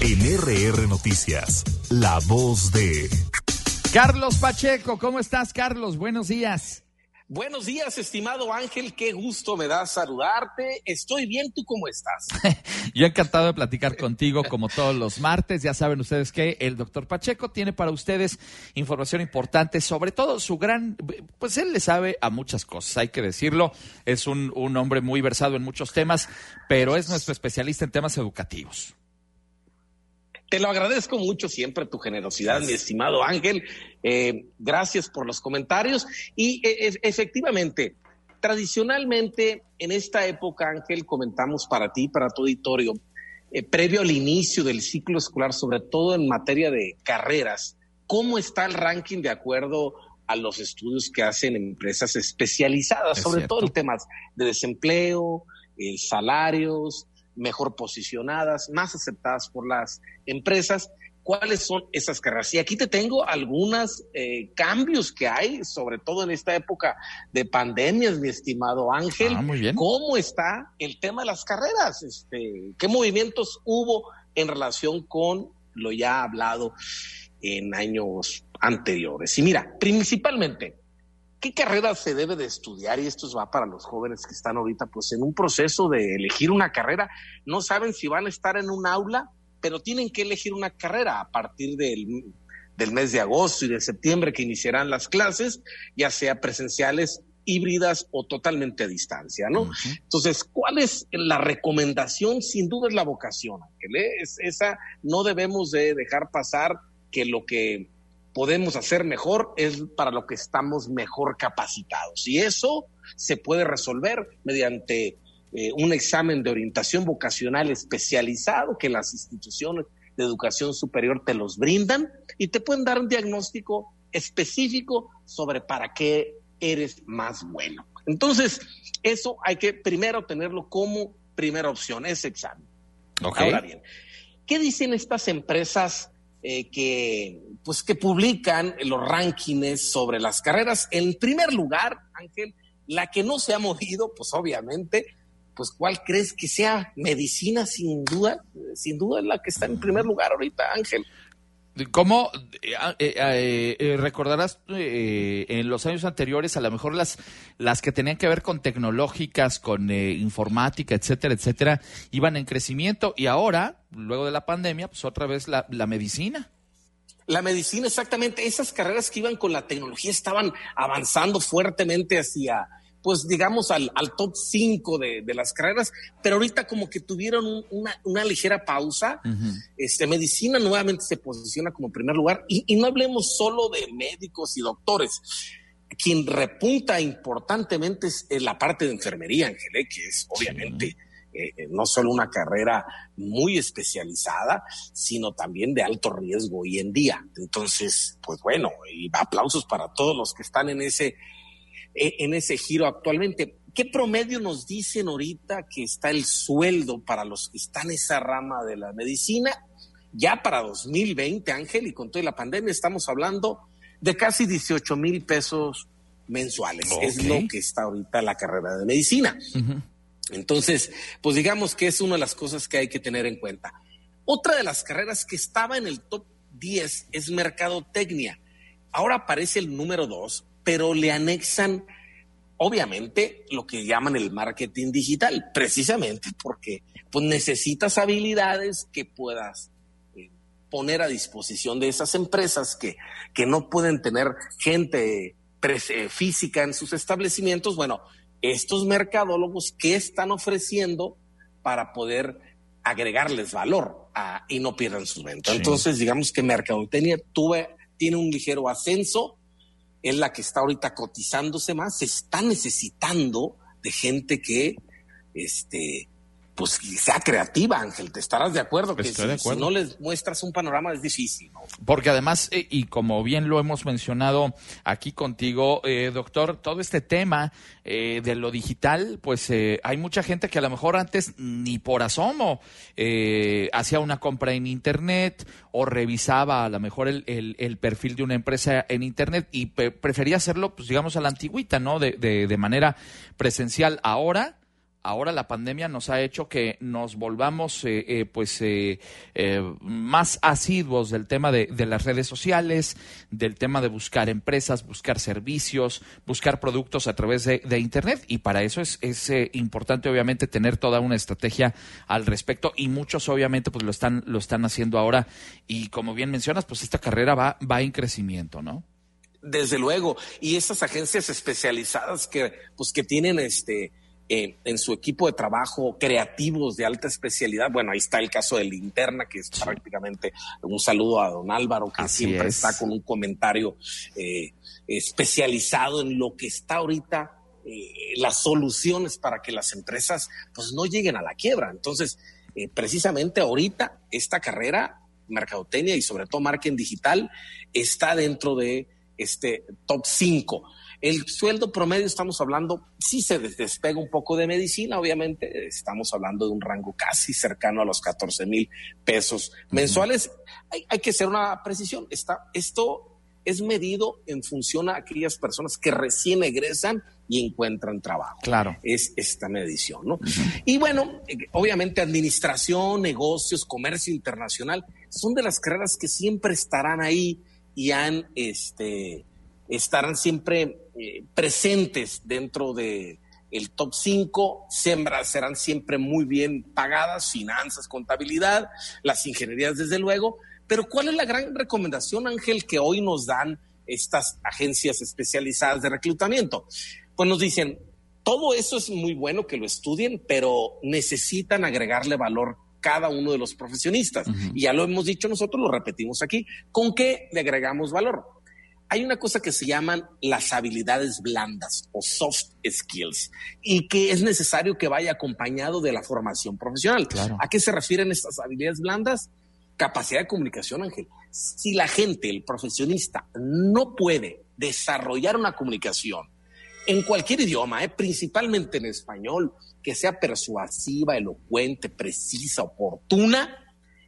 En RR Noticias, la voz de... Carlos Pacheco, ¿cómo estás, Carlos? Buenos días. Buenos días, estimado Ángel, qué gusto me da saludarte. Estoy bien, ¿tú cómo estás? Yo encantado de platicar contigo como todos los martes. Ya saben ustedes que el doctor Pacheco tiene para ustedes información importante, sobre todo su gran, pues él le sabe a muchas cosas, hay que decirlo. Es un hombre muy versado en muchos temas, pero es nuestro especialista en temas educativos. Te lo agradezco mucho siempre tu generosidad, mi estimado Ángel. Gracias por los comentarios. Y efectivamente, tradicionalmente en esta época, Ángel, comentamos para ti, para tu auditorio, previo al inicio del ciclo escolar, sobre todo en materia de carreras, ¿cómo está el ranking de acuerdo a los estudios que hacen empresas especializadas, sobre todo en temas de desempleo, salarios, mejor posicionadas, más aceptadas por las empresas? ¿Cuáles son esas carreras? Y aquí te tengo algunos cambios que hay, sobre todo en esta época de pandemias, mi estimado Ángel. Muy bien. ¿Cómo está el tema de las carreras? ¿Qué movimientos hubo en relación con lo ya hablado en años anteriores? Y mira, principalmente, ¿qué carrera se debe de estudiar? Y esto va para los jóvenes que están ahorita pues en un proceso de elegir una carrera. No saben si van a estar en un aula, pero tienen que elegir una carrera a partir del mes de agosto y de septiembre, que iniciarán las clases, ya sea presenciales, híbridas o totalmente a distancia, ¿no? Uh-huh. Entonces, ¿cuál es la recomendación? Sin duda es la vocación, Ángel, ¿eh? Esa no debemos de dejar pasar, que lo que podemos hacer mejor es para lo que estamos mejor capacitados. Y eso se puede resolver mediante un examen de orientación vocacional especializado que las instituciones de educación superior te los brindan y te pueden dar un diagnóstico específico sobre para qué eres más bueno. Entonces, eso hay que primero tenerlo como primera opción, ese examen. Okay. Ahora bien, ¿qué dicen estas empresas que publican los rankings sobre las carreras? En primer lugar, Ángel, la que no se ha movido, pues obviamente, pues ¿cuál crees que sea? Medicina, sin duda es la que está en primer lugar ahorita, Ángel. ¿Cómo recordarás en los años anteriores, a lo mejor las que tenían que ver con tecnológicas, con informática, etcétera, iban en crecimiento, y ahora, luego de la pandemia, pues otra vez la medicina? La medicina, exactamente. Esas carreras que iban con la tecnología estaban avanzando fuertemente hacia, pues digamos, al top 5 de las carreras, pero ahorita como que tuvieron una ligera pausa. Uh-huh. Medicina nuevamente se posiciona como primer lugar, y no hablemos solo de médicos y doctores. Quien repunta importantemente es la parte de enfermería, Ángel, que es obviamente no solo una carrera muy especializada, sino también de alto riesgo hoy en día. Entonces, pues bueno, y aplausos para todos los que están en ese giro actualmente. ¿Qué promedio nos dicen ahorita que está el sueldo para los que están en esa rama de la medicina? Ya para 2020, Ángel, y con toda la pandemia, estamos hablando de casi 18,000 pesos mensuales. Okay. Es lo que está ahorita la carrera de medicina. Uh-huh. Entonces, pues digamos que es una de las cosas que hay que tener en cuenta. Otra de las carreras que estaba en el top 10 es mercadotecnia. Ahora aparece el número 2, pero le anexan, obviamente, lo que llaman el marketing digital, precisamente porque pues necesitas habilidades que puedas poner a disposición de esas empresas que no pueden tener gente física en sus establecimientos. Bueno, estos mercadólogos, ¿qué están ofreciendo para poder agregarles valor y no pierdan sus ventas? Sí. Entonces, digamos que mercadotecnia tiene un ligero ascenso, es la que está ahorita cotizándose más. Se está necesitando de gente que pues sea creativa, Ángel. ¿Te estarás de acuerdo? Estoy de acuerdo. Si no les muestras un panorama es difícil, ¿no? Porque además, y como bien lo hemos mencionado aquí contigo, doctor, todo este tema de lo digital, pues hay mucha gente que a lo mejor antes ni por asomo hacía una compra en internet o revisaba a lo mejor el perfil de una empresa en internet y prefería hacerlo, pues digamos, a la antigüita, ¿no? De manera presencial. Ahora ahora la pandemia nos ha hecho que nos volvamos más asiduos del tema de las redes sociales, del tema de buscar empresas, buscar servicios, buscar productos a través de Internet, y para eso es importante obviamente tener toda una estrategia al respecto, y muchos obviamente pues lo están haciendo ahora, y como bien mencionas, pues esta carrera va en crecimiento, ¿no? Desde luego, y estas agencias especializadas que tienen en su equipo de trabajo creativos de alta especialidad. Bueno, ahí está el caso de Linterna, que es prácticamente un saludo a don Álvaro, que siempre está con un comentario especializado en lo que está ahorita, las soluciones para que las empresas pues no lleguen a la quiebra. Entonces, precisamente ahorita esta carrera, mercadotecnia y sobre todo marketing digital, está dentro de top 5. El sueldo promedio, estamos hablando, sí se despega un poco de medicina, obviamente, estamos hablando de un rango casi cercano a los 14,000 pesos mensuales. Hay que hacer una precisión. Esto es medido en función a aquellas personas que recién egresan y encuentran trabajo. Claro. Es esta medición, ¿no? Y bueno, obviamente administración, negocios, comercio internacional, son de las carreras que siempre estarán ahí y estarán siempre presentes dentro de el top 5, serán siempre muy bien pagadas, finanzas, contabilidad, las ingenierías desde luego. Pero ¿cuál es la gran recomendación, Ángel, que hoy nos dan estas agencias especializadas de reclutamiento? Pues nos dicen, todo eso es muy bueno que lo estudien, pero necesitan agregarle valor cada uno de los profesionistas. Y ya lo hemos dicho nosotros, lo repetimos aquí. ¿Con qué le agregamos valor? Hay una cosa que se llaman las habilidades blandas o soft skills, y que es necesario que vaya acompañado de la formación profesional. Claro. ¿A qué se refieren estas habilidades blandas? Capacidad de comunicación, Ángel. Si la gente, el profesionista, no puede desarrollar una comunicación en cualquier idioma, principalmente en español, que sea persuasiva, elocuente, precisa, oportuna,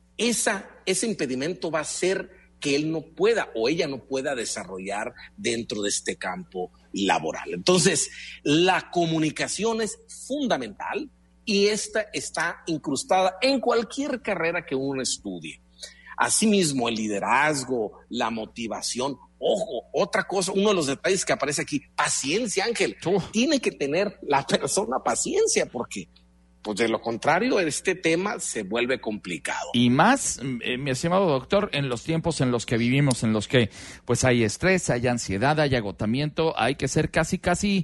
ese impedimento va a ser que él no pueda o ella no pueda desarrollar dentro de este campo laboral. Entonces, la comunicación es fundamental y esta está incrustada en cualquier carrera que uno estudie. Asimismo, el liderazgo, la motivación. Ojo, otra cosa, uno de los detalles que aparece aquí, paciencia, Ángel. Tiene que tener la persona paciencia, porque pues de lo contrario este tema se vuelve complicado. Y más, mi estimado doctor, en los tiempos en los que vivimos, en los que pues hay estrés, hay ansiedad, hay agotamiento, hay que ser casi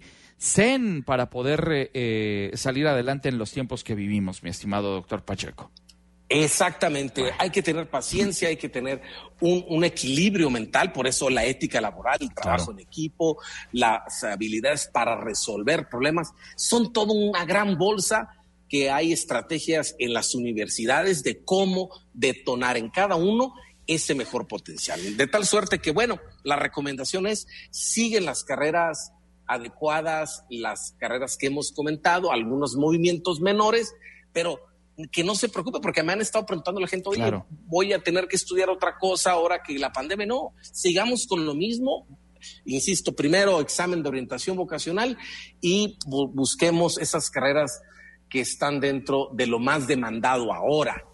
zen para poder salir adelante en los tiempos que vivimos, mi estimado doctor Pacheco. Exactamente, hay que tener paciencia, hay que tener un equilibrio mental, por eso la ética laboral, el trabajo en equipo, las habilidades para resolver problemas, son toda una gran bolsa que hay estrategias en las universidades de cómo detonar en cada uno ese mejor potencial. De tal suerte que, bueno, la recomendación es, siguen las carreras adecuadas, las carreras que hemos comentado, algunos movimientos menores, pero que no se preocupe, porque me han estado preguntando la gente, oye, voy a tener que estudiar otra cosa ahora que la pandemia. No, sigamos con lo mismo. Insisto, primero examen de orientación vocacional y busquemos esas carreras que están dentro de lo más demandado ahora,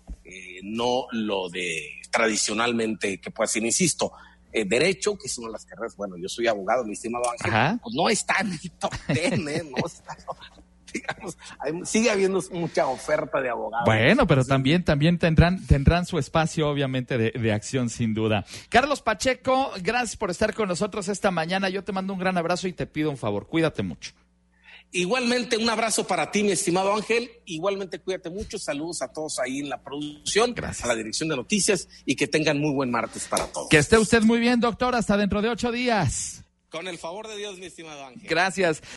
no lo de tradicionalmente que puede ser, insisto, derecho, que es una de las carreras, bueno, yo soy abogado, mi estimado Ángel, pues no está en el top 10, no está, digamos, sigue habiendo mucha oferta de abogados. Bueno, pero también tendrán su espacio, obviamente, de acción, sin duda. Carlos Pacheco, gracias por estar con nosotros esta mañana. Yo te mando un gran abrazo y te pido un favor, cuídate mucho. Igualmente, un abrazo para ti, mi estimado Ángel. Igualmente, cuídate mucho. Saludos a todos ahí en la producción, gracias, a la dirección de noticias, y que tengan muy buen martes para todos. Que esté usted muy bien, doctor. Hasta dentro de 8 días. Con el favor de Dios, mi estimado Ángel. Gracias.